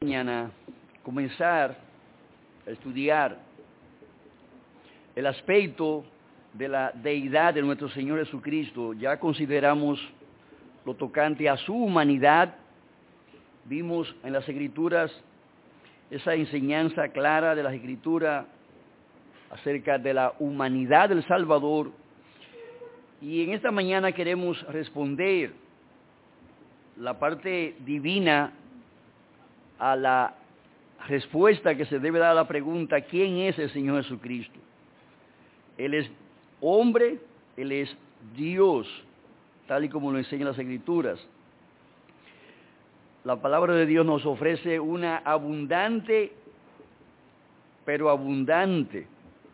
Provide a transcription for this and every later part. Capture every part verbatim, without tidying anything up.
Mañana comenzar a estudiar el aspecto de la deidad de nuestro Señor Jesucristo. Ya consideramos lo tocante a su humanidad. Vimos en las Escrituras esa enseñanza clara de las Escrituras acerca de la humanidad del Salvador. Y en esta mañana queremos responder la parte divina a la respuesta que se debe dar a la pregunta: ¿quién es el Señor Jesucristo? Él es hombre, Él es Dios, tal y como lo enseñan las Escrituras. La palabra de Dios nos ofrece una abundante, pero abundante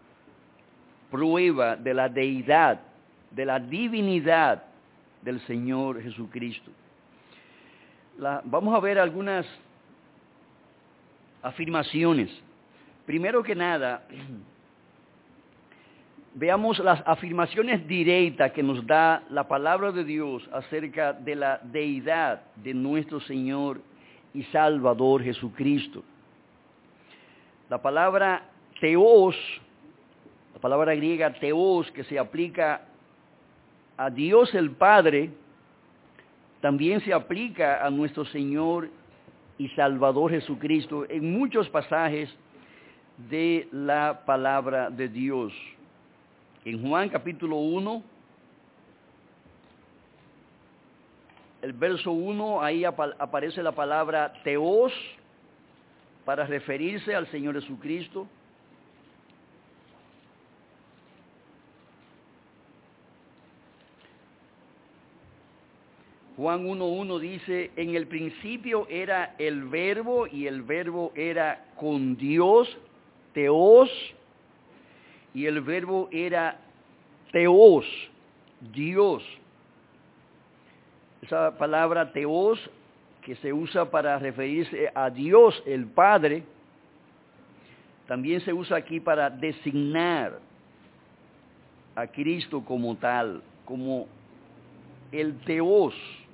prueba de la deidad, de la divinidad del Señor Jesucristo. La, vamos a ver algunas afirmaciones. Primero que nada, veamos las afirmaciones directas que nos da la palabra de Dios acerca de la deidad de nuestro Señor y Salvador Jesucristo. La palabra Theos, la palabra griega Theos, que se aplica a Dios el Padre, también se aplica a nuestro Señor y Salvador Jesucristo en muchos pasajes de la palabra de Dios. En Juan capítulo uno, el verso uno, ahí ap- aparece la palabra Theos para referirse al Señor Jesucristo. Juan uno uno dice: en el principio era el verbo y el verbo era con Dios, Theos, y el verbo era Theos, Dios. Esa palabra Theos, que se usa para referirse a Dios el Padre, también se usa aquí para designar a Cristo como tal, como el Theos,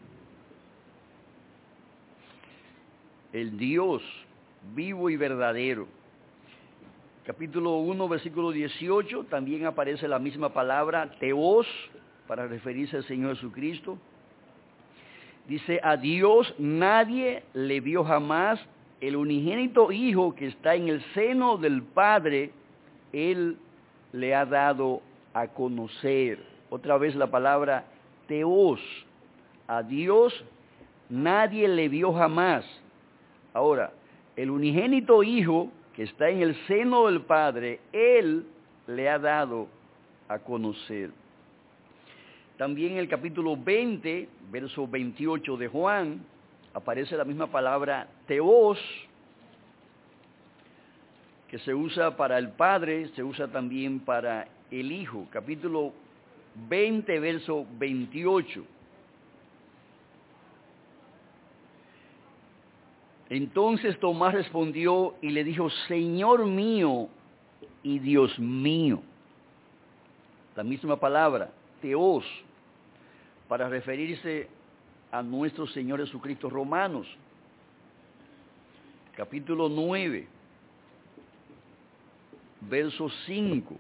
el Dios vivo y verdadero. Capítulo uno, versículo dieciocho, también aparece la misma palabra, Theos, para referirse al Señor Jesucristo. Dice: a Dios nadie le vio jamás, el unigénito Hijo que está en el seno del Padre, Él le ha dado a conocer. Otra vez la palabra Theos, a Dios nadie le vio jamás. Ahora, el unigénito Hijo que está en el seno del Padre, Él le ha dado a conocer. También en el capítulo veinte, verso veintiocho de Juan, aparece la misma palabra Theos, que se usa para el Padre, se usa también para el Hijo. Capítulo veinte, verso veintiocho. Entonces Tomás respondió y le dijo: Señor mío y Dios mío. La misma palabra, Theos, para referirse a nuestro Señor Jesucristo. Romanos, capítulo nueve, verso cinco.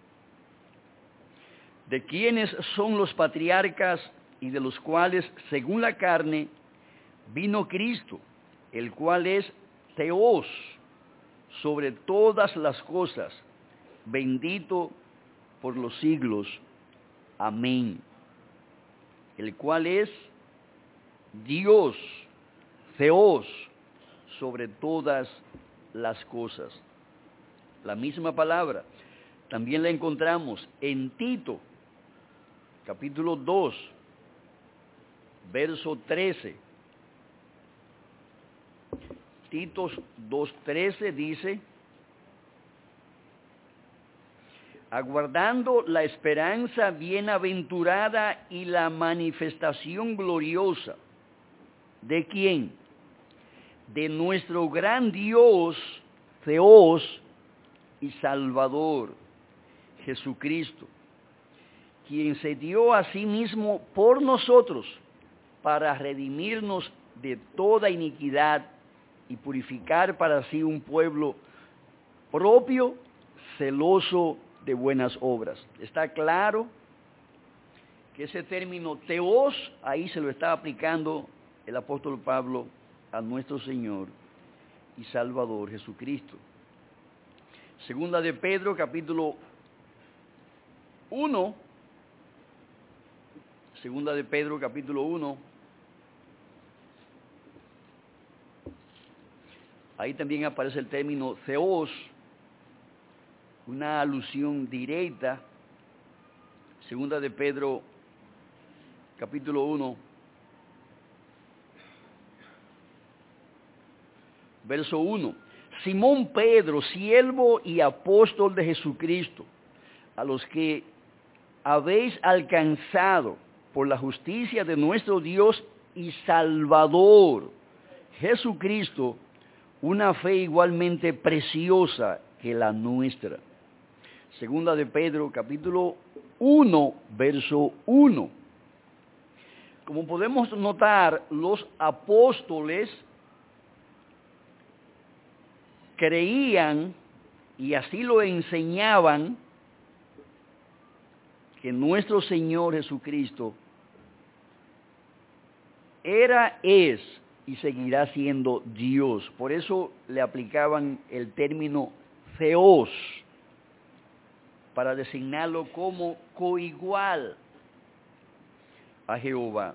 ¿De quiénes son los patriarcas y de los cuales, según la carne, vino Cristo, el cual es Theos sobre todas las cosas, bendito por los siglos? Amén. El cual es Dios, Theos, sobre todas las cosas. La misma palabra también la encontramos en Tito, capítulo dos, verso trece. Tito dos trece dice: aguardando la esperanza bienaventurada y la manifestación gloriosa. ¿De quién? De nuestro gran Dios, Theos, y Salvador, Jesucristo, quien se dio a sí mismo por nosotros para redimirnos de toda iniquidad y purificar para sí un pueblo propio, celoso de buenas obras. Está claro que ese término teos, ahí se lo está aplicando el apóstol Pablo a nuestro Señor y Salvador Jesucristo. Segunda de Pedro, capítulo uno. Segunda de Pedro, capítulo uno. Ahí también aparece el término theos, una alusión directa. Segunda de Pedro, capítulo uno, verso uno. Simón Pedro, siervo y apóstol de Jesucristo, a los que habéis alcanzado por la justicia de nuestro Dios y Salvador Jesucristo, una fe igualmente preciosa que la nuestra. Segunda de Pedro, capítulo uno, verso uno. Como podemos notar, los apóstoles creían, y así lo enseñaban, que nuestro Señor Jesucristo era, es y seguirá siendo Dios. Por eso le aplicaban el término theos, para designarlo como coigual a Jehová.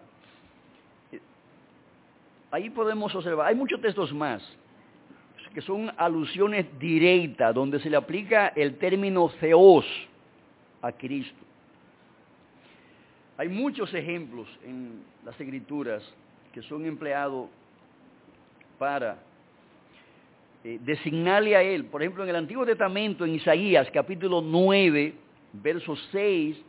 Ahí podemos observar, hay muchos textos más que son alusiones directas, donde se le aplica el término theos a Cristo. Hay muchos ejemplos en las Escrituras que son empleados para eh, designarle a Él. Por ejemplo, en el Antiguo Testamento, en Isaías, capítulo nueve, verso seis,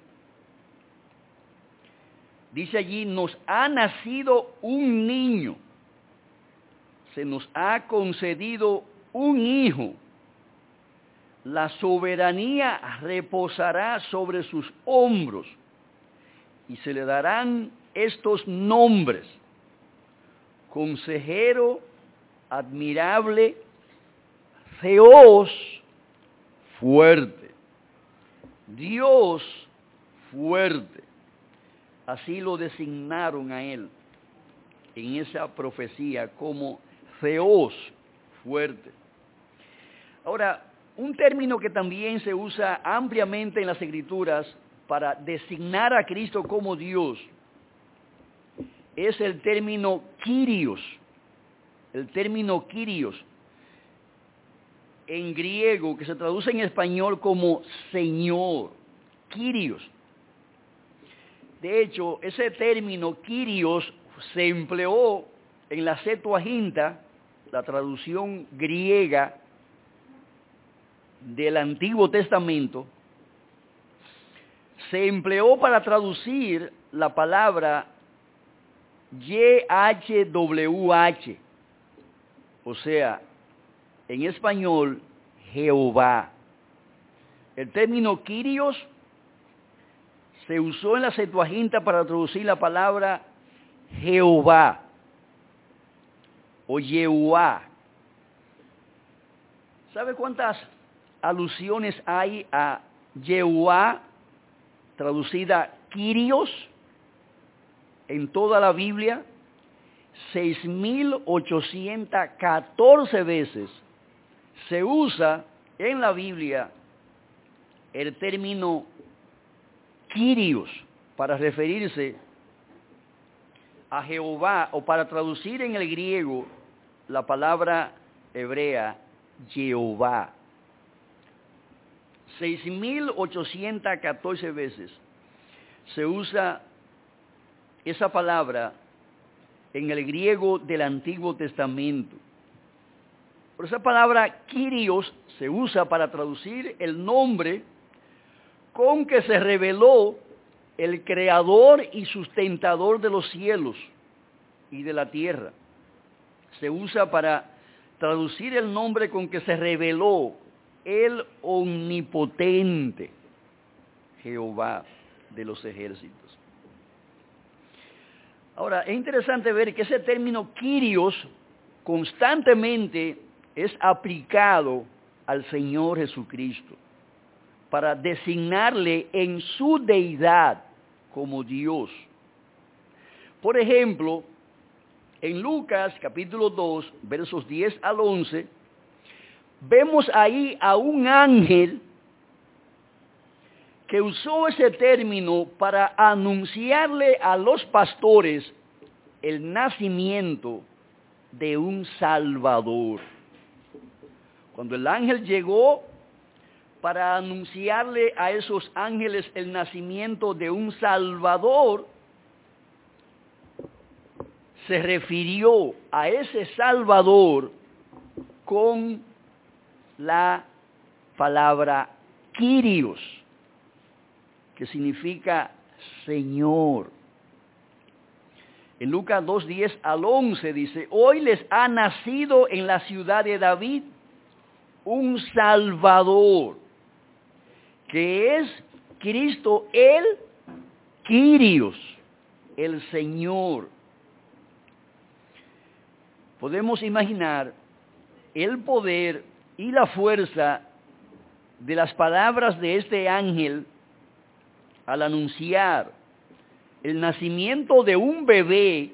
dice allí, nos ha nacido un niño, se nos ha concedido un hijo, la soberanía reposará sobre sus hombros y se le darán estos nombres: Consejero, Admirable, Theos, Fuerte, Dios fuerte. Así lo designaron a él en esa profecía como Theos, fuerte. Ahora, un término que también se usa ampliamente en las Escrituras para designar a Cristo como Dios es el término Kyrios. El término Kyrios, en griego, que se traduce en español como Señor. Kyrios. De hecho, ese término Kyrios se empleó en la Septuaginta, la traducción griega del Antiguo Testamento. Se empleó para traducir la palabra Y H W H, o sea, en español, Jehová. El término Kyrios se usó en la Septuaginta para traducir la palabra Jehová o Yehová. ¿Sabe cuántas alusiones hay a Yehová, traducida Kyrios, en toda la Biblia? seis mil ochocientas catorce veces se usa en la Biblia el término Kyrios para referirse a Jehová, o para traducir en el griego la palabra hebrea Jehová. seis mil ochocientas catorce veces se usa esa palabra en el griego del Antiguo Testamento. Pero esa palabra Kyrios se usa para traducir el nombre con que se reveló el creador y sustentador de los cielos y de la tierra. Se usa para traducir el nombre con que se reveló el omnipotente Jehová de los ejércitos. Ahora, es interesante ver que ese término Kyrios constantemente es aplicado al Señor Jesucristo para designarle en su deidad como Dios. Por ejemplo, en Lucas capítulo dos, versos diez al once, vemos ahí a un ángel que usó ese término para anunciarle a los pastores el nacimiento de un Salvador. Cuando el ángel llegó para anunciarle a esos ángeles el nacimiento de un Salvador, se refirió a ese Salvador con la palabra Kyrios, que significa Señor. En Lucas dos, diez al once dice, hoy les ha nacido en la ciudad de David un Salvador, que es Cristo el Kyrios, el Señor. Podemos imaginar el poder y la fuerza de las palabras de este ángel al anunciar el nacimiento de un bebé,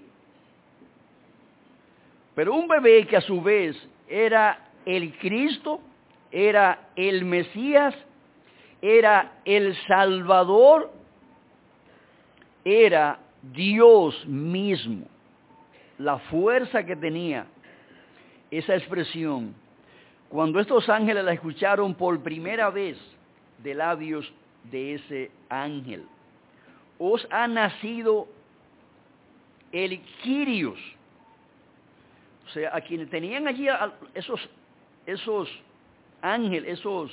pero un bebé que a su vez era el Cristo, era el Mesías, era el Salvador, era Dios mismo. La fuerza que tenía esa expresión, cuando estos ángeles la escucharon por primera vez de labios de ese ángel. Os ha nacido el Kyrios. O sea, a quienes tenían allí a esos, esos ángeles, esos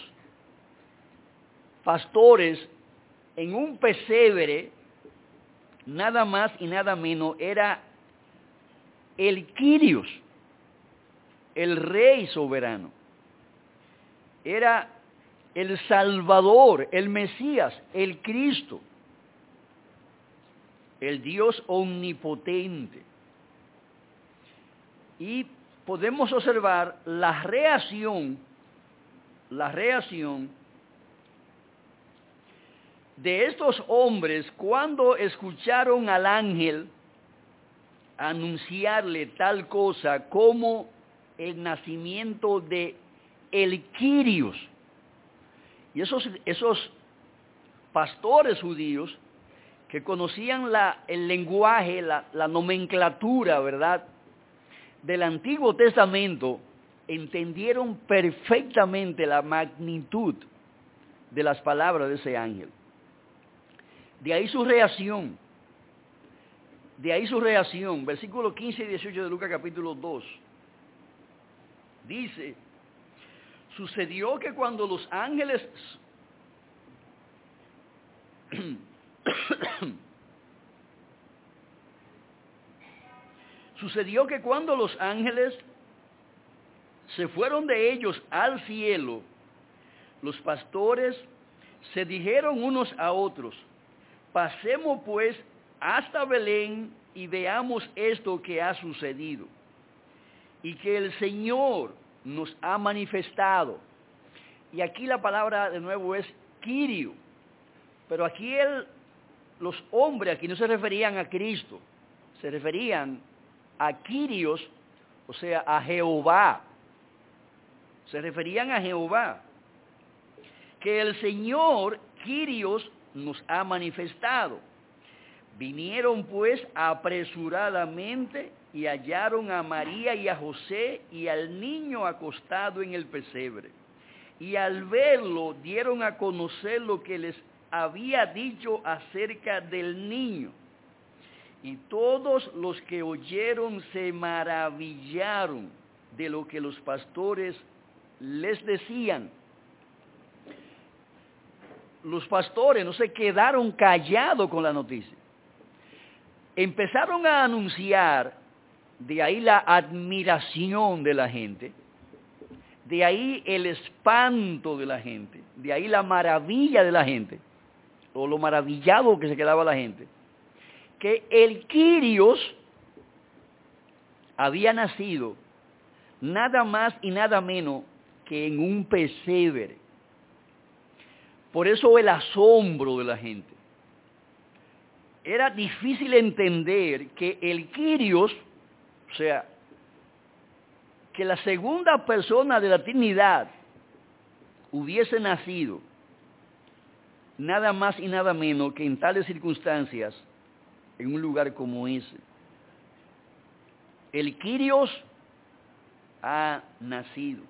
pastores en un pesebre, nada más y nada menos, era el Kyrios, el Rey soberano. Era el Salvador, el Mesías, el Cristo, el Dios omnipotente. Y podemos observar la reacción, la reacción de estos hombres cuando escucharon al ángel anunciarle tal cosa como el nacimiento de el Kyrios. Y esos, esos pastores judíos que conocían la, el lenguaje, la, la nomenclatura, ¿verdad?, del Antiguo Testamento, entendieron perfectamente la magnitud de las palabras de ese ángel. De ahí su reacción. De ahí su reacción. Versículos quince y dieciocho de Lucas capítulo dos. Dice, sucedió que cuando los ángeles sucedió que cuando los ángeles se fueron de ellos al cielo, los pastores se dijeron unos a otros, pasemos pues hasta Belén y veamos esto que ha sucedido y que el Señor nos ha manifestado. Y aquí la palabra de nuevo es Kyrio, pero aquí él, los hombres aquí no se referían a Cristo, se referían a Kyrios, o sea, a Jehová. Se referían a Jehová. Que el Señor, Kyrios, nos ha manifestado. Vinieron pues apresuradamente y hallaron a María y a José y al niño acostado en el pesebre. Y al verlo dieron a conocer lo que les había dicho acerca del niño. Y todos los que oyeron se maravillaron de lo que los pastores les decían. Los pastores no se quedaron callados con la noticia. Empezaron a anunciar, de ahí la admiración de la gente, de ahí el espanto de la gente, de ahí la maravilla de la gente, o lo maravillado que se quedaba la gente, que el Kyrios había nacido nada más y nada menos que en un pesebre. Por eso el asombro de la gente. Era difícil entender que el Kyrios, o sea, que la segunda persona de la Trinidad hubiese nacido nada más y nada menos que en tales circunstancias, en un lugar como ese. El Kyrios ha nacido.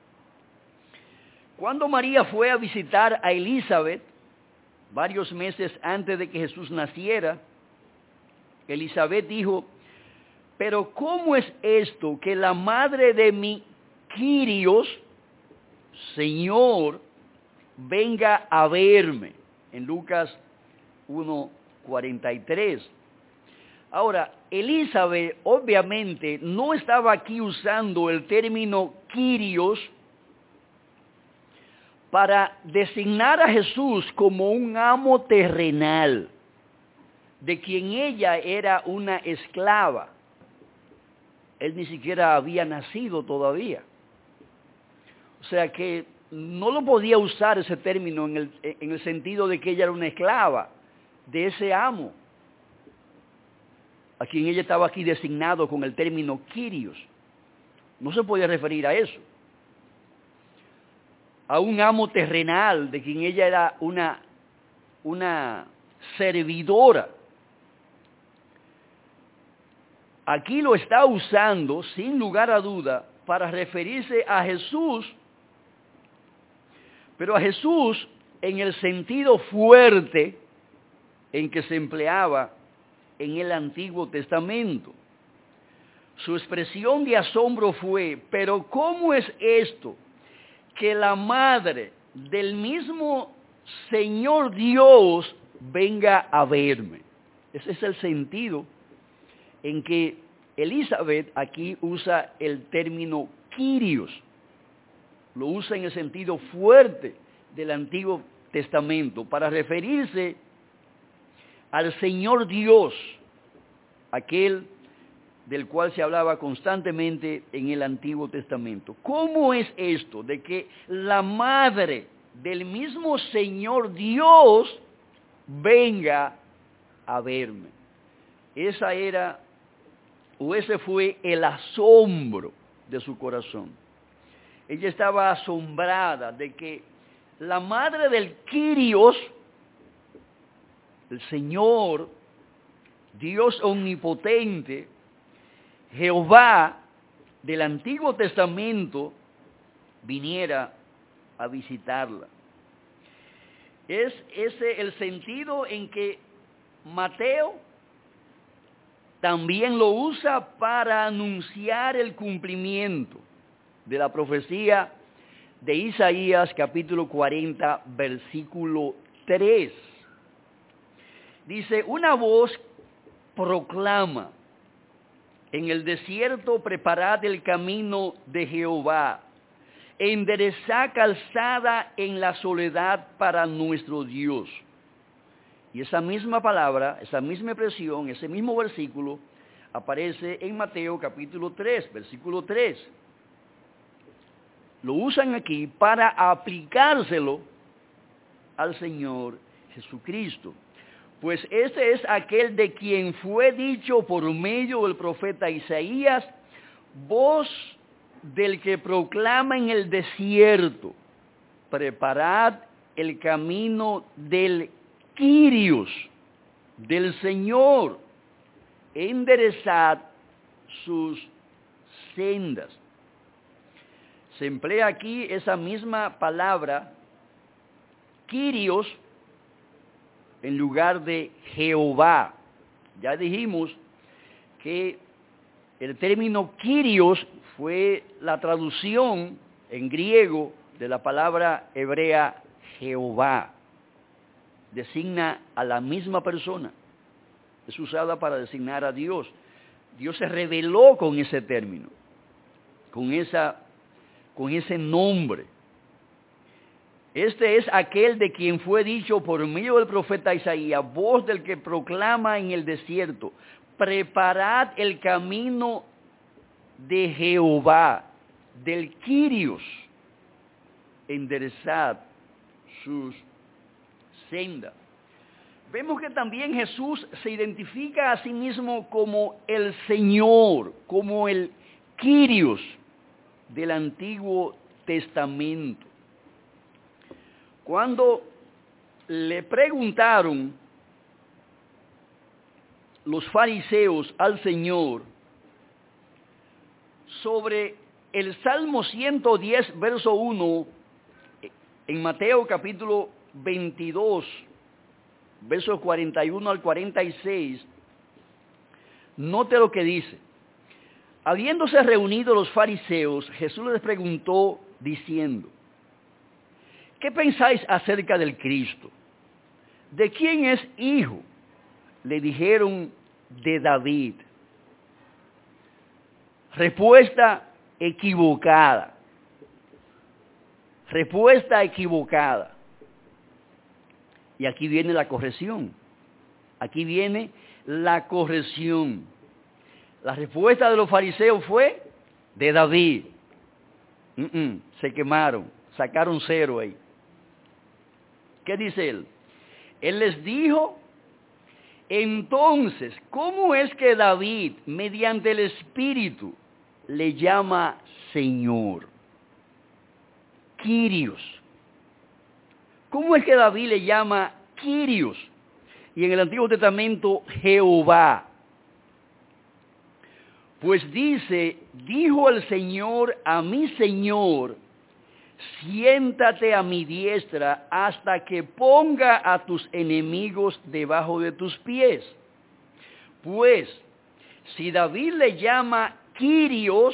Cuando María fue a visitar a Elizabeth, varios meses antes de que Jesús naciera, Elizabeth dijo, pero ¿cómo es esto que la madre de mi Kyrios, Señor, venga a verme? En Lucas uno cuarenta y tres. Ahora, Elizabeth obviamente no estaba aquí usando el término Kyrios para designar a Jesús como un amo terrenal, de quien ella era una esclava. Él ni siquiera había nacido todavía. O sea que no lo podía usar ese término en el, en el sentido de que ella era una esclava de ese amo, a quien ella estaba aquí designado con el término Kyrios. No se podía referir a eso. A un amo terrenal de quien ella era una, una servidora. Aquí lo está usando, sin lugar a duda, para referirse a Jesús, pero a Jesús en el sentido fuerte en que se empleaba en el Antiguo Testamento. Su expresión de asombro fue, pero ¿cómo es esto que la madre del mismo Señor Dios venga a verme? Ese es el sentido en que Elizabeth aquí usa el término Kyrios. Lo usa en el sentido fuerte del Antiguo Testamento para referirse al Señor Dios, aquel del cual se hablaba constantemente en el Antiguo Testamento. ¿Cómo es esto de que la madre del mismo Señor Dios venga a verme? Esa era, o ese fue el asombro de su corazón. Ella estaba asombrada de que la madre del Kyrios, el Señor, Dios omnipotente, Jehová del Antiguo Testamento, viniera a visitarla. Es ese el sentido en que Mateo también lo usa para anunciar el cumplimiento de la profecía de Isaías capítulo cuarenta, versículo tres. Dice, una voz proclama, en el desierto preparad el camino de Jehová, enderezad calzada en la soledad para nuestro Dios. Y esa misma palabra, esa misma expresión, ese mismo versículo, aparece en Mateo capítulo tres, versículo tres. Lo usan aquí para aplicárselo al Señor Jesucristo. Pues este es aquel de quien fue dicho por medio del profeta Isaías, voz del que proclama en el desierto, preparad el camino del Kyrios, del Señor, enderezad sus sendas. Se emplea aquí esa misma palabra, Kyrios, en lugar de Jehová. Ya dijimos que el término Kyrios fue la traducción en griego de la palabra hebrea Jehová. Designa a la misma persona. Es usada para designar a Dios. Dios se reveló con ese término, con esa, con ese nombre. Este es aquel de quien fue dicho por medio del profeta Isaías, voz del que proclama en el desierto, preparad el camino de Jehová, del Kyrios, enderezad sus sendas. Vemos que también Jesús se identifica a sí mismo como el Señor, como el Kyrios del Antiguo Testamento. Cuando le preguntaron los fariseos al Señor sobre el Salmo ciento diez, verso uno, en Mateo capítulo veintidós, versos cuarenta y uno al cuarenta y seis, note lo que dice. Habiéndose reunido los fariseos, Jesús les preguntó diciendo, ¿qué pensáis acerca del Cristo? ¿De quién es hijo? Le dijeron, de David. Respuesta equivocada. Respuesta equivocada. Y aquí viene la corrección. Aquí viene la corrección. La respuesta de los fariseos fue de David. Mm-mm, se quemaron, sacaron cero ahí. ¿Qué dice él? Él les dijo, entonces, ¿cómo es que David, mediante el Espíritu, le llama Señor? Kyrios. ¿Cómo es que David le llama Kyrios? Y en el Antiguo Testamento, Jehová. Pues dice, dijo el Señor a mi Señor, siéntate a mi diestra hasta que ponga a tus enemigos debajo de tus pies. Pues, si David le llama Kyrios,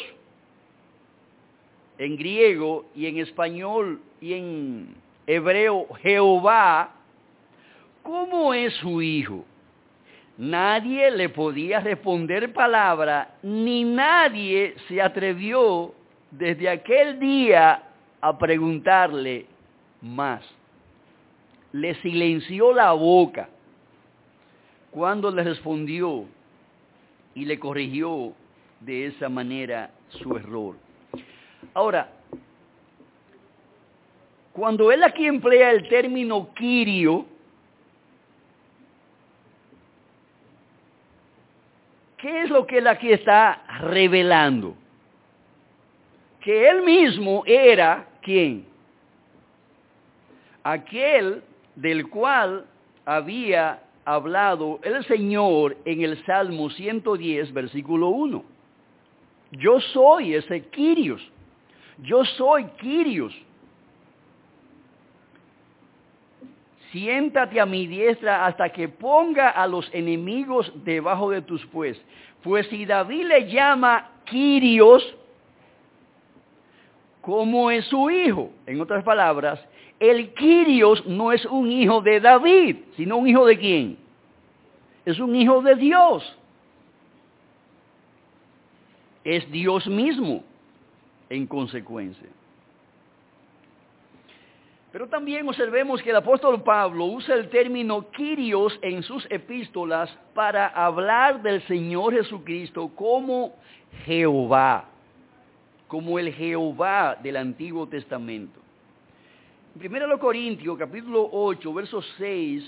en griego y en español y en hebreo Jehová, ¿cómo es su hijo? Nadie le podía responder palabra, ni nadie se atrevió desde aquel día a preguntarle más. Le silenció la boca cuando le respondió y le corrigió de esa manera su error. Ahora, cuando él aquí emplea el término Kyrio, ¿qué es lo que él aquí está revelando? Que él mismo era, ¿quién? Aquel del cual había hablado el Señor en el Salmo ciento diez, versículo uno. Yo soy ese Kyrios. Yo soy Kyrios. Siéntate a mi diestra hasta que ponga a los enemigos debajo de tus pies. Pues si David le llama Kyrios, ¿cómo es su hijo? En otras palabras, el Kyrios no es un hijo de David, sino un hijo de quién? Es un hijo de Dios. Es Dios mismo, en consecuencia. Pero también observemos que el apóstol Pablo usa el término Kyrios en sus epístolas para hablar del Señor Jesucristo como Jehová, como el Jehová del Antiguo Testamento. En primero Corintios, capítulo ocho, verso seis,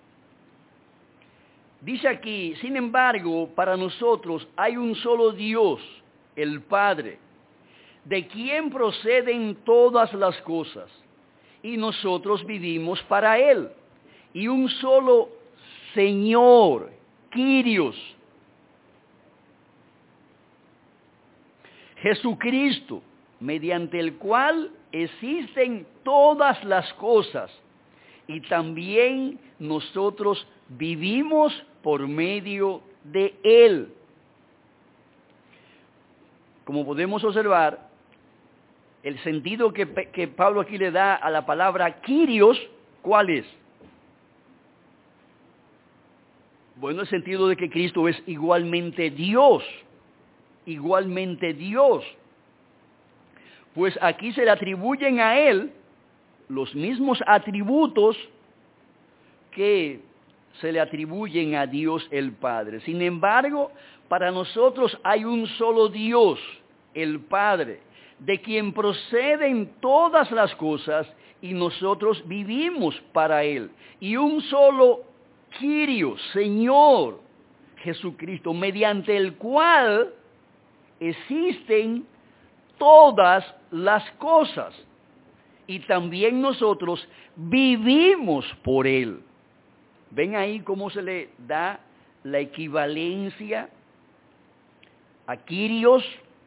dice aquí, sin embargo, para nosotros hay un solo Dios, el Padre, de quien proceden todas las cosas, y nosotros vivimos para Él. Y un solo Señor, Kyrios, Jesucristo, mediante el cual existen todas las cosas, y también nosotros vivimos por medio de Él. Como podemos observar, el sentido que, que Pablo aquí le da a la palabra Kyrios, ¿cuál es? Bueno, el sentido de que Cristo es igualmente Dios, igualmente Dios. Pues aquí se le atribuyen a Él los mismos atributos que se le atribuyen a Dios el Padre. Sin embargo, para nosotros hay un solo Dios, el Padre, de quien proceden todas las cosas, y nosotros vivimos para Él. Y un solo Kyrios, Señor Jesucristo, mediante el cual existen todas las cosas. Y también nosotros vivimos por Él. ¿Ven ahí cómo se le da la equivalencia a Kyrios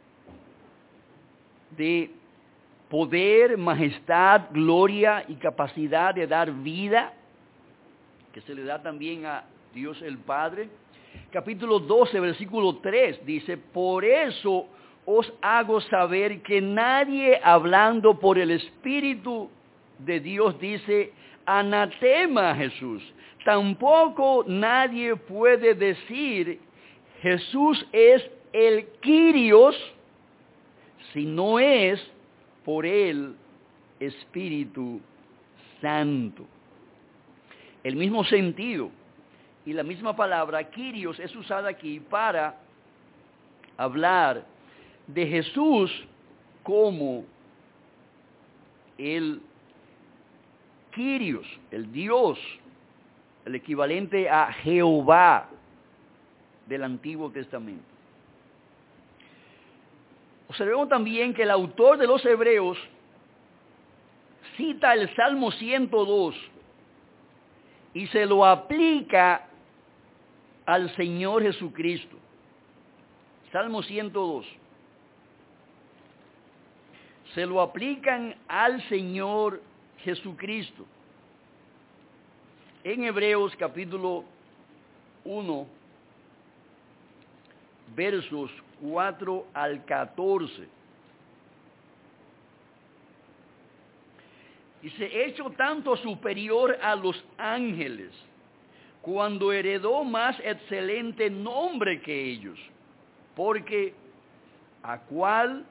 de poder, majestad, gloria y capacidad de dar vida, que se le da también a Dios el Padre? Capítulo doce, versículo tres, dice, por eso os hago saber que nadie hablando por el Espíritu de Dios dice, anatema a Jesús. Tampoco nadie puede decir, Jesús es el Kyrios, si no es por el Espíritu Santo. El mismo sentido y la misma palabra, Kyrios, es usada aquí para hablar de Jesús como el Kyrios, el Dios, el equivalente a Jehová del Antiguo Testamento. Observemos también que el autor de los Hebreos cita el Salmo ciento dos y se lo aplica al Señor Jesucristo. Salmo ciento dos. Se lo aplican al Señor Jesucristo. En Hebreos capítulo uno, versos cuatro al catorce. Dice, hecho tanto superior a los ángeles, cuando heredó más excelente nombre que ellos, porque ¿a cuál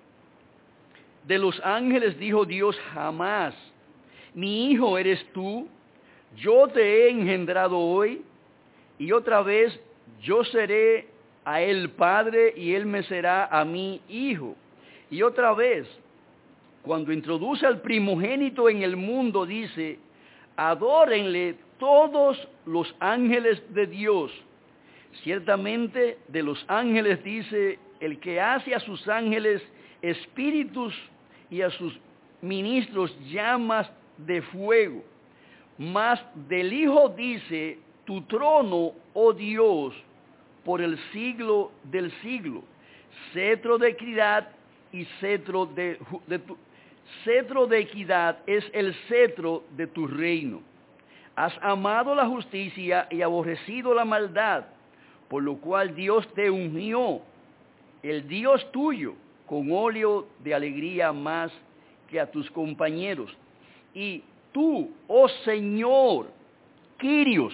de los ángeles dijo Dios jamás, mi hijo eres tú, yo te he engendrado hoy? Y otra vez, yo seré a él padre y él me será a mí hijo. Y otra vez, cuando introduce al primogénito en el mundo, dice, adórenle todos los ángeles de Dios. Ciertamente de los ángeles dice, el que hace a sus ángeles espíritus y a sus ministros llamas de fuego. Mas del Hijo dice, tu trono, oh Dios, por el siglo del siglo, cetro de equidad y cetro de, de tu, cetro de equidad es el cetro de tu reino. Has amado la justicia y aborrecido la maldad, por lo cual Dios te ungió, el Dios tuyo, con óleo de alegría más que a tus compañeros. Y tú, oh Señor, Kyrios,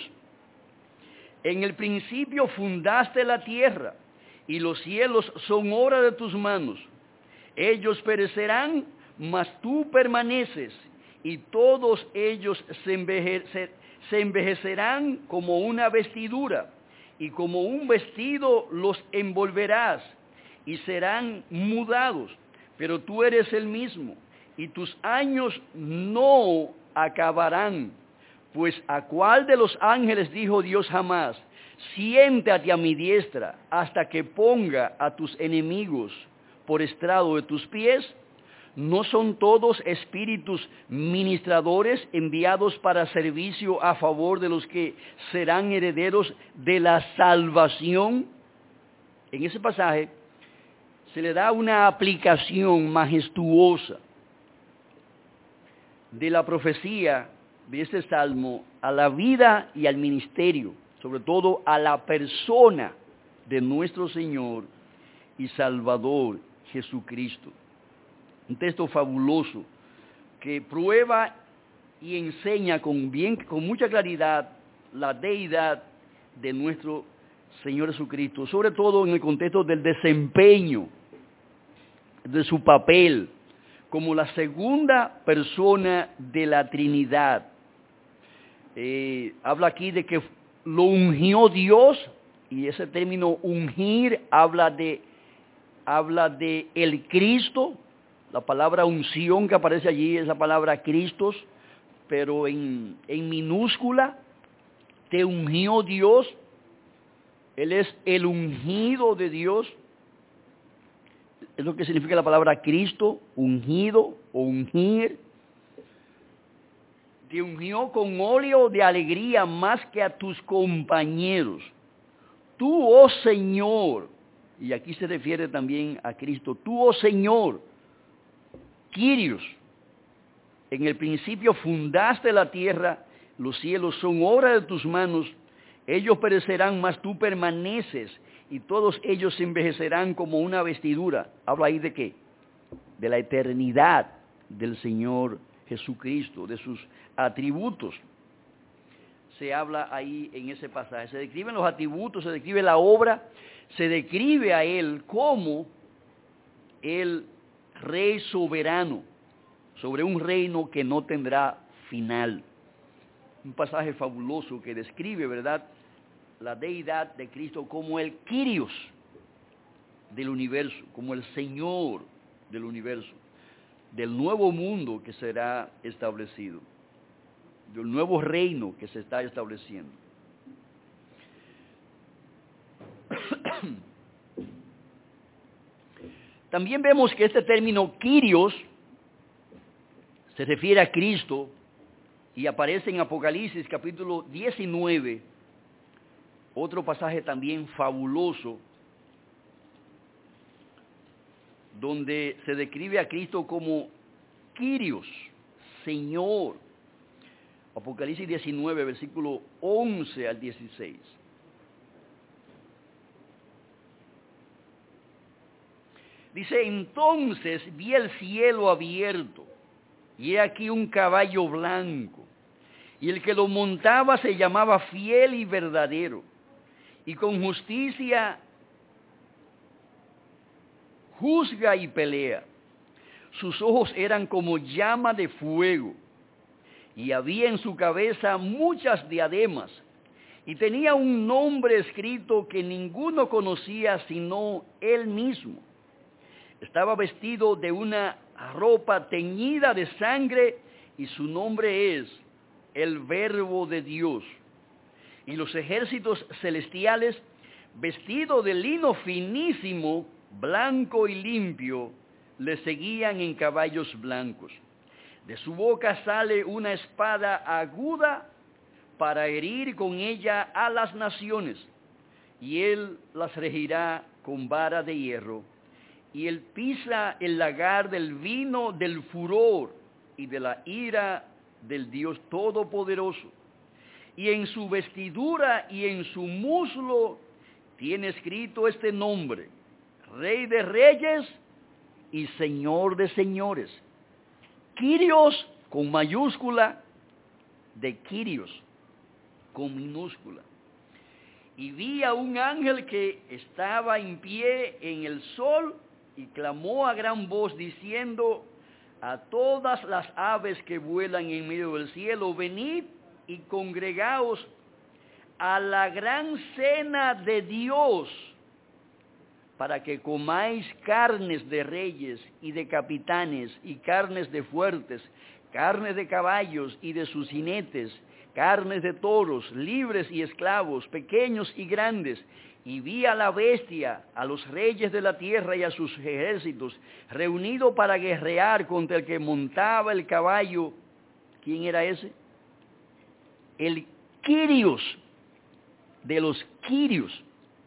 en el principio fundaste la tierra, y los cielos son obra de tus manos. Ellos perecerán, mas tú permaneces, y todos ellos se, envejece, se envejecerán como una vestidura, y como un vestido los envolverás, y serán mudados. Pero tú eres el mismo, y tus años no acabarán. Pues ¿a cuál de los ángeles dijo Dios jamás, siéntate a mi diestra hasta que ponga a tus enemigos por estrado de tus pies? ¿No son todos espíritus ministradores enviados para servicio a favor de los que serán herederos de la salvación? En ese pasaje se le da una aplicación majestuosa de la profecía de este salmo a la vida y al ministerio, sobre todo a la persona de nuestro Señor y Salvador Jesucristo. Un texto fabuloso que prueba y enseña con, bien, con mucha claridad la deidad de nuestro Señor Jesucristo, sobre todo en el contexto del desempeño de su papel como la segunda persona de la Trinidad. Eh, habla aquí de que lo ungió Dios, y ese término ungir habla de, habla de el Cristo, La palabra unción que aparece allí es la palabra Cristos, pero en, en minúscula. Te ungió Dios. Él es el ungido de Dios. Es lo que significa la palabra Cristo, ungido o ungir. Te ungió con óleo de alegría más que a tus compañeros. Tú, oh Señor, y aquí se refiere también a Cristo, tú, oh Señor, Kyrios, en el principio fundaste la tierra, los cielos son obra de tus manos, ellos perecerán, mas tú permaneces, y todos ellos se envejecerán como una vestidura. ¿Habla ahí de qué? De la eternidad del Señor Jesucristo, de sus atributos. Se habla ahí en ese pasaje. Se describen los atributos, se describe la obra, se describe a Él como el Rey soberano sobre un reino que no tendrá final. Un pasaje fabuloso que describe, ¿verdad?, la deidad de Cristo como el Kyrios del universo, como el Señor del universo, del nuevo mundo que será establecido, del nuevo reino que se está estableciendo. También vemos que este término Kyrios se refiere a Cristo y aparece en Apocalipsis capítulo diecinueve, otro pasaje también fabuloso, donde se describe a Cristo como Kyrios, Señor. Apocalipsis diecinueve, versículo once al dieciséis. Dice, entonces vi el cielo abierto, y he aquí un caballo blanco, y el que lo montaba se llamaba Fiel y Verdadero, y con justicia juzga y pelea. Sus ojos eran como llama de fuego, y había en su cabeza muchas diademas, y tenía un nombre escrito que ninguno conocía sino él mismo. Estaba vestido de una ropa teñida de sangre, y su nombre es el Verbo de Dios. Y los ejércitos celestiales, vestidos de lino finísimo, blanco y limpio, le seguían en caballos blancos. De su boca sale una espada aguda para herir con ella a las naciones, y él las regirá con vara de hierro. Y él pisa el lagar del vino del furor y de la ira del Dios Todopoderoso. Y en su vestidura y en su muslo tiene escrito este nombre: Rey de Reyes y Señor de Señores. Kyrios con mayúscula, de Kyrios con minúscula. Y vi a un ángel que estaba en pie en el sol y clamó a gran voz diciendo a todas las aves que vuelan en medio del cielo: venid y congregaos a la gran cena de Dios, para que comáis carnes de reyes y de capitanes, y carnes de fuertes, carnes de caballos y de sus jinetes, carnes de toros, libres y esclavos, pequeños y grandes. Y vi a la bestia, a los reyes de la tierra y a sus ejércitos, reunidos para guerrear contra el que montaba el caballo. ¿Quién era ese? El Kyrios, de los Kyrios.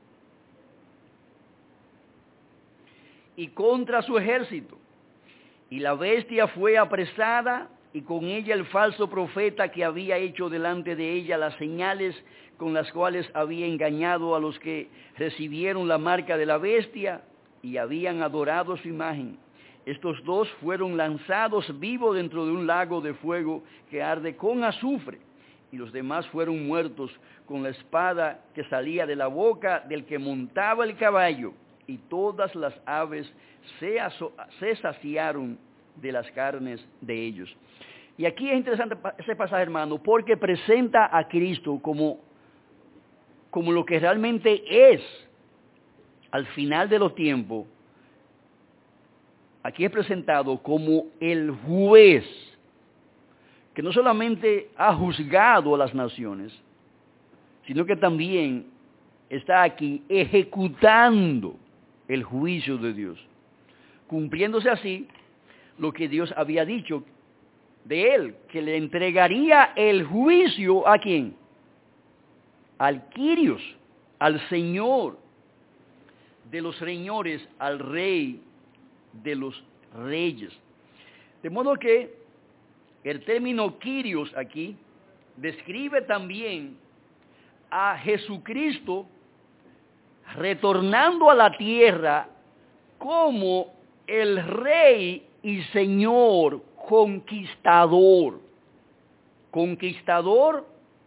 Y contra su ejército. Y la bestia fue apresada, y con ella el falso profeta que había hecho delante de ella las señales con las cuales había engañado a los que recibieron la marca de la bestia y habían adorado su imagen. Estos dos fueron lanzados vivos dentro de un lago de fuego que arde con azufre, y los demás fueron muertos con la espada que salía de la boca del que montaba el caballo, y todas las aves se, se saciaron de las carnes de ellos. Y aquí es interesante ese pasaje, hermano, porque presenta a Cristo como, como lo que realmente es, al final de los tiempos, aquí es presentado como el juez, que no solamente ha juzgado a las naciones, sino que también está aquí ejecutando el juicio de Dios, cumpliéndose así lo que Dios había dicho de él, que le entregaría el juicio ¿a quién? Al Kyrios, al Señor de los señores, al Rey de los reyes. De modo que el término Kyrios aquí describe también a Jesucristo retornando a la tierra como el Rey y Señor conquistador. Conquistador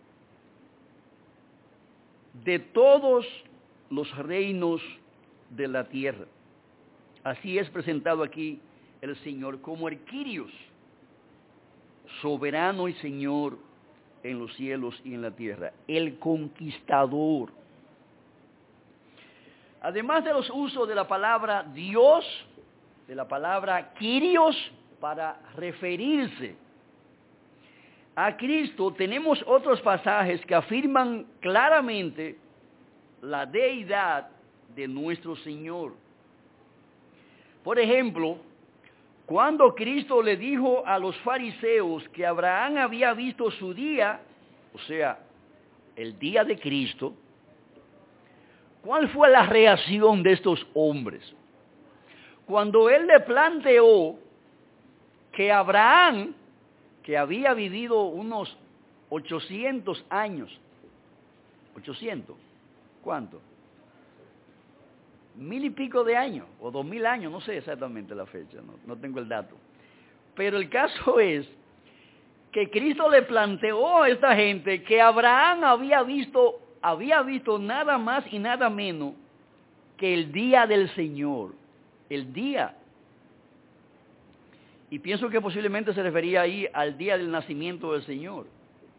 de todos los reinos de la tierra. Así es presentado aquí el Señor como el Kyrios, soberano y Señor en los cielos y en la tierra, el conquistador. Además de los usos de la palabra Dios, de la palabra Kyrios, para referirse a Cristo, tenemos otros pasajes que afirman claramente la deidad de nuestro Señor. Por ejemplo, cuando Cristo le dijo a los fariseos que Abraham había visto su día, o sea, el día de Cristo, ¿cuál fue la reacción de estos hombres? Cuando él le planteó que Abraham, que había vivido unos ochocientos años, ochocientos, ¿cuánto? Mil y pico de años, o dos mil años, no sé exactamente la fecha, no, no tengo el dato. Pero el caso es que Cristo le planteó a esta gente que Abraham había visto, había visto nada más y nada menos que el día del Señor, el día. Y pienso que posiblemente se refería ahí al día del nacimiento del Señor.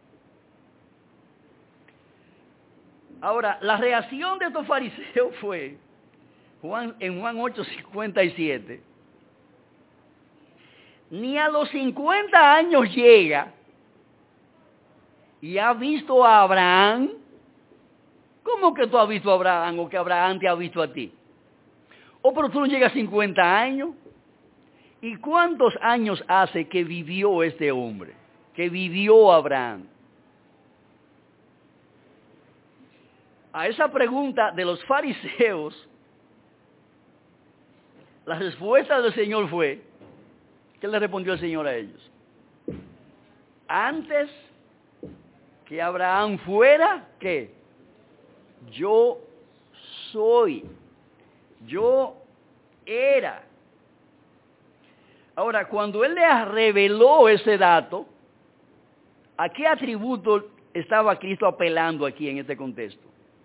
Ahora, la reacción de estos fariseos fue, Juan, en Juan ocho cincuenta y siete, ni a los cincuenta años llega y ha visto a Abraham. ¿Cómo que tú has visto a Abraham o que Abraham te ha visto a ti? O pero tú no llegas a cincuenta años. ¿Y cuántos años hace que vivió este hombre? Que vivió Abraham. A esa pregunta de los fariseos, la respuesta del Señor fue, ¿qué le respondió el Señor a ellos? Antes que Abraham fuera, ¿qué? Yo soy. Yo era. Ahora, cuando él le reveló ese dato, ¿a qué atributo estaba Cristo apelando aquí en este contexto?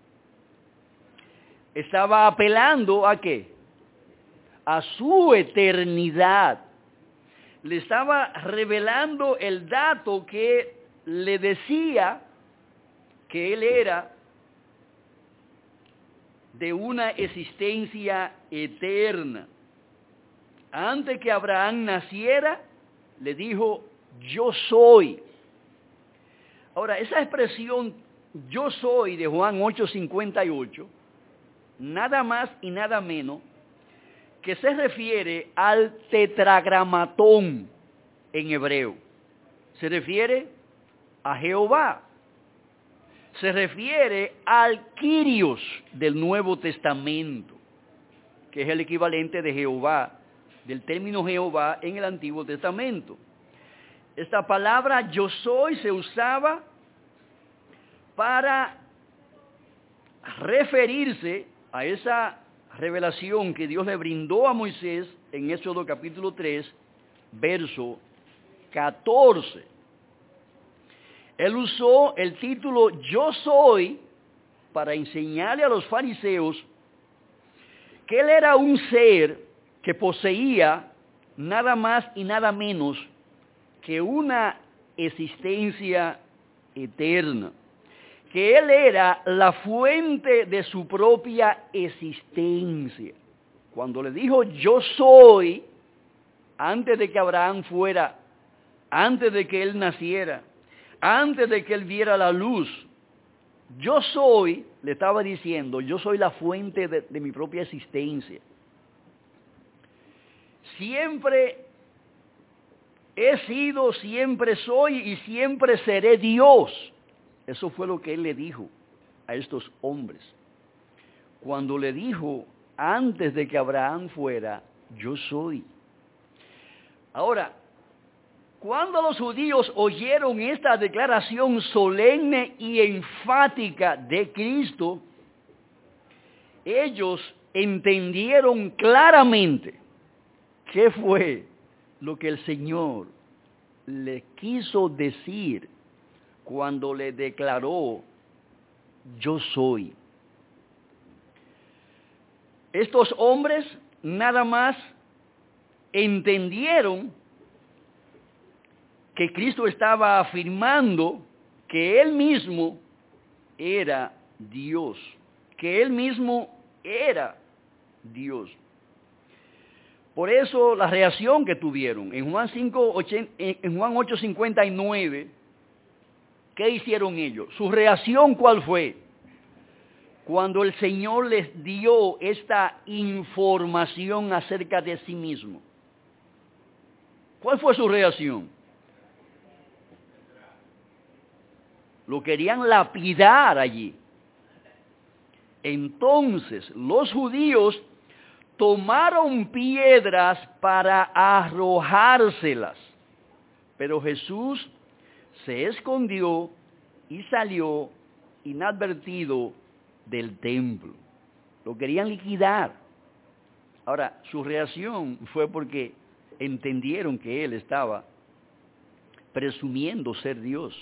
Estaba apelando ¿a qué? A su eternidad. Le estaba revelando el dato que le decía que él era de una existencia eterna. Antes que Abraham naciera, le dijo, yo soy. Ahora, esa expresión, yo soy, de Juan ocho cincuenta y ocho, nada más y nada menos que se refiere al tetragramatón en hebreo. Se refiere a Jehová. Se refiere al Kyrios del Nuevo Testamento, que es el equivalente de Jehová, del término Jehová en el Antiguo Testamento. Esta palabra yo soy se usaba para referirse a esa revelación que Dios le brindó a Moisés en Éxodo capítulo tres, verso catorce. Él usó el título yo soy para enseñarle a los fariseos que él era un ser que poseía nada más y nada menos que una existencia eterna, que él era la fuente de su propia existencia. Cuando le dijo yo soy, antes de que Abraham fuera, antes de que él naciera, antes de que él viera la luz. Yo soy, le estaba diciendo, yo soy la fuente de, de mi propia existencia. Siempre he sido, siempre soy y siempre seré Dios. Eso fue lo que él le dijo a estos hombres. Cuando le dijo, antes de que Abraham fuera, yo soy. Ahora, cuando los judíos oyeron esta declaración solemne y enfática de Cristo, ellos entendieron claramente qué fue lo que el Señor le quiso decir cuando le declaró, yo soy. Estos hombres nada más entendieron que Cristo estaba afirmando que Él mismo era Dios, que Él mismo era Dios. Por eso la reacción que tuvieron en Juan cinco, en Juan ocho cincuenta y nueve, ¿qué hicieron ellos? Su reacción, ¿cuál fue? Cuando el Señor les dio esta información acerca de sí mismo. ¿Cuál fue su reacción? Lo querían lapidar allí. Entonces los judíos tomaron piedras para arrojárselas, pero Jesús se escondió y salió inadvertido del templo. Lo querían liquidar. Ahora, su reacción fue porque entendieron que él estaba presumiendo ser Dios.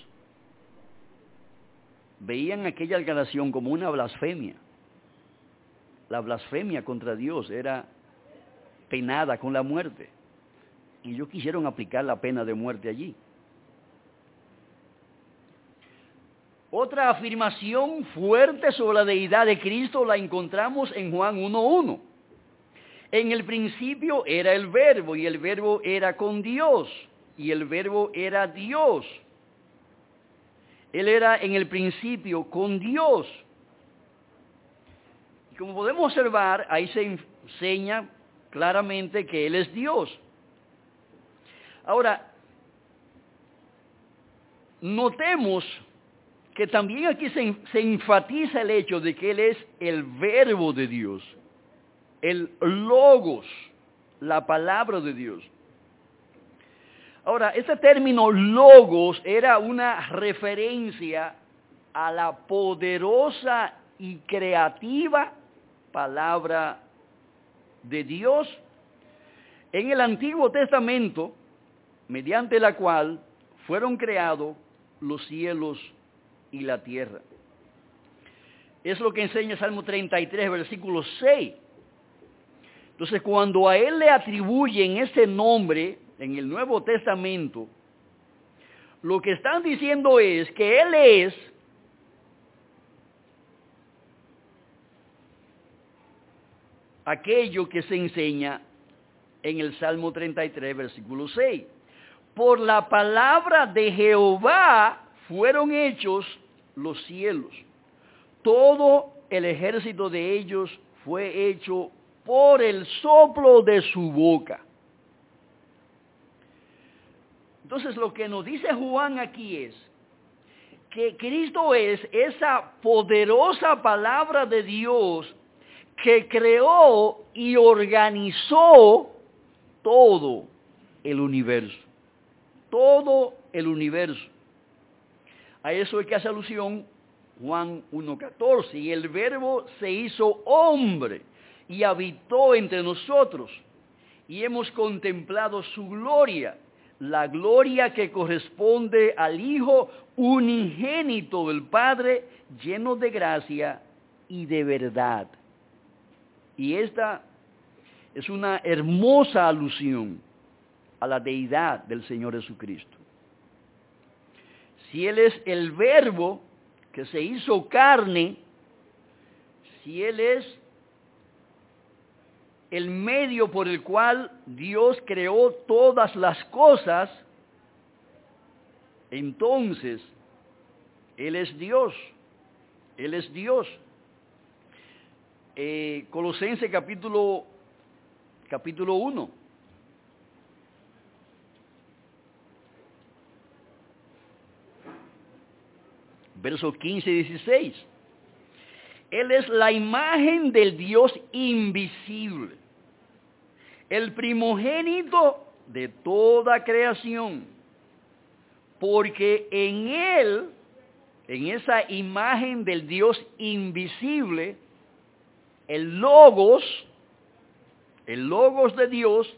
Veían aquella declaración como una blasfemia. La blasfemia contra Dios era penada con la muerte. Y ellos quisieron aplicar la pena de muerte allí. Otra afirmación fuerte sobre la deidad de Cristo la encontramos en Juan uno uno. En el principio era el Verbo, y el Verbo era con Dios, y el Verbo era Dios. Él era en el principio con Dios. Y como podemos observar, ahí se enseña claramente que Él es Dios. Ahora, notemos que también aquí se, se enfatiza el hecho de que Él es el Verbo de Dios, el Logos, la palabra de Dios. Ahora, este término Logos era una referencia a la poderosa y creativa palabra de Dios en el Antiguo Testamento, mediante la cual fueron creados los cielos y la tierra. Es lo que enseña Salmo treinta y tres, versículo seis. Entonces, cuando a Él le atribuyen ese nombre en el Nuevo Testamento, lo que están diciendo es que Él es aquello que se enseña en el Salmo treinta y tres, versículo seis. Por la palabra de Jehová fueron hechos los cielos. Todo el ejército de ellos fue hecho por el soplo de su boca. Entonces, lo que nos dice Juan aquí es que Cristo es esa poderosa palabra de Dios que creó y organizó todo el universo. Todo el universo. A eso es que hace alusión Juan uno catorce. Y el Verbo se hizo hombre y habitó entre nosotros. Y hemos contemplado su gloria, la gloria que corresponde al Hijo unigénito del Padre, lleno de gracia y de verdad. Y esta es una hermosa alusión a la deidad del Señor Jesucristo. Si Él es el Verbo que se hizo carne, si Él es el medio por el cual Dios creó todas las cosas, entonces Él es Dios. Él es Dios. Eh, Colosenses capítulo, capítulo uno. Versos quince y dieciséis. Él es la imagen del Dios invisible, el primogénito de toda creación, porque en Él, en esa imagen del Dios invisible, el Logos, el Logos de Dios,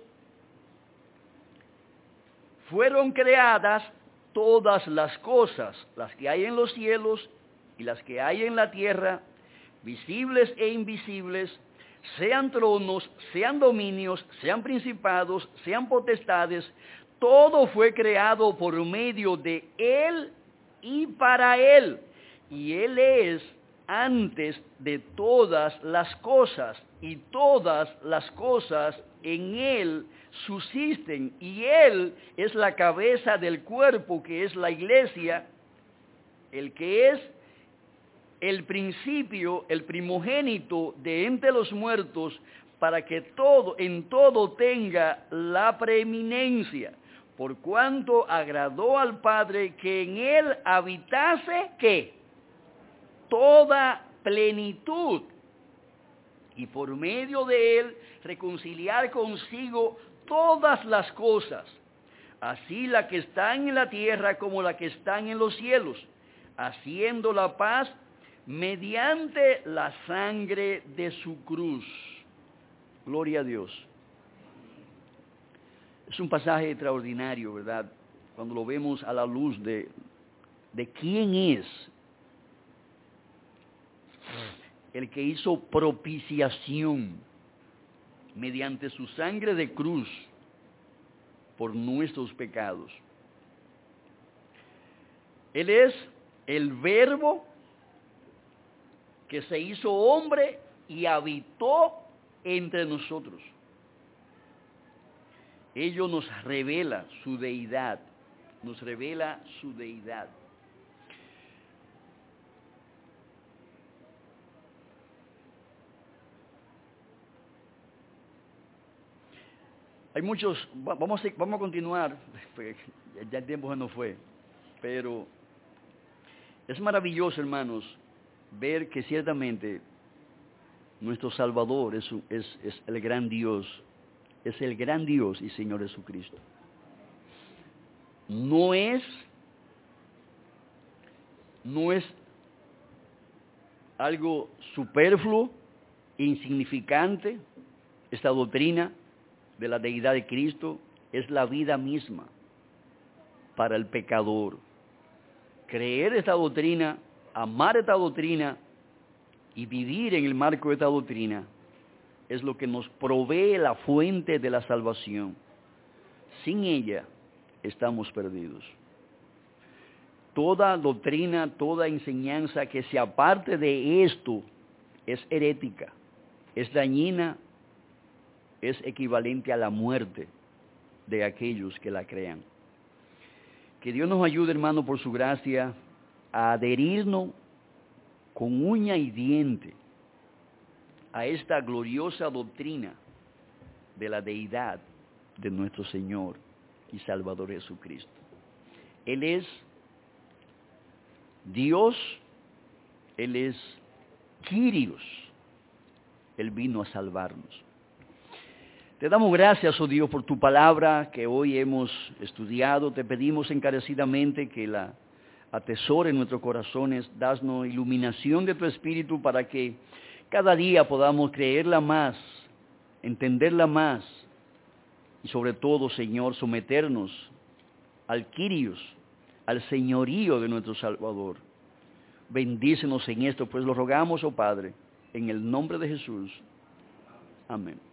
fueron creadas todas las cosas, las que hay en los cielos y las que hay en la tierra, visibles e invisibles, sean tronos, sean dominios, sean principados, sean potestades, todo fue creado por medio de Él y para Él. Y Él es antes de todas las cosas, y todas las cosas en Él subsisten, y Él es la cabeza del cuerpo, que es la iglesia, el que es el principio, el primogénito de entre los muertos, para que todo, en todo tenga la preeminencia, por cuanto agradó al Padre que en Él habitase, ¿qué? Toda plenitud, y por medio de Él reconciliar consigo todas las cosas, así las que están en la tierra como las que están en los cielos, haciendo la paz mediante la sangre de su cruz. Gloria a Dios. Es un pasaje extraordinario, ¿verdad? Cuando lo vemos a la luz de, de quién es el que hizo propiciación mediante su sangre de cruz por nuestros pecados. Él es el Verbo que se hizo hombre y habitó entre nosotros. Ello nos revela su deidad, nos revela su deidad. Hay muchos, vamos a, vamos a continuar, ya el tiempo se nos fue, pero es maravilloso, hermanos, ver que ciertamente nuestro Salvador es, es, es el gran Dios, es el gran Dios y Señor Jesucristo. No es, no es algo superfluo, insignificante, esta doctrina de la deidad de Cristo, es la vida misma para el pecador. Creer esta doctrina, amar esta doctrina y vivir en el marco de esta doctrina es lo que nos provee la fuente de la salvación. Sin ella estamos perdidos. Toda doctrina, toda enseñanza que se aparte de esto es herética, es dañina, es equivalente a la muerte de aquellos que la crean. Que Dios nos ayude, hermano, por su gracia, a adherirnos con uña y diente a esta gloriosa doctrina de la deidad de nuestro Señor y Salvador Jesucristo. Él es Dios, Él es Kyrios, Él vino a salvarnos. Te damos gracias, oh Dios, por tu palabra que hoy hemos estudiado. Te pedimos encarecidamente que la atesore en nuestros corazones. Danos iluminación de tu Espíritu para que cada día podamos creerla más, entenderla más y sobre todo, Señor, someternos al Kyrios, al señorío de nuestro Salvador. Bendícenos en esto, pues lo rogamos, oh Padre, en el nombre de Jesús. Amén.